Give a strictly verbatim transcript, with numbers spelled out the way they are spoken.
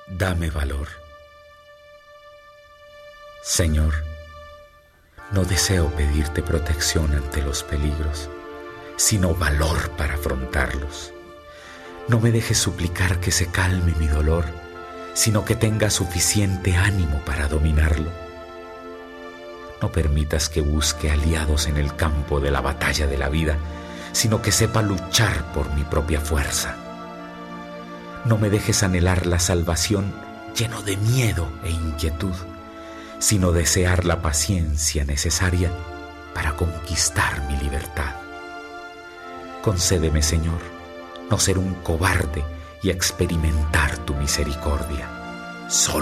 Dame valor. Señor, no deseo pedirte protección ante los peligros, sino valor para afrontarlos. No me dejes suplicar que se calme mi dolor, sino que tenga suficiente ánimo para dominarlo. No permitas que busque aliados en el campo de la batalla de la vida, sino que sepa luchar por mi propia fuerza. No me dejes anhelar la salvación lleno de miedo e inquietud, sino desear la paciencia necesaria para conquistar mi libertad. Concédeme, Señor, no ser un cobarde y experimentar tu misericordia. Solo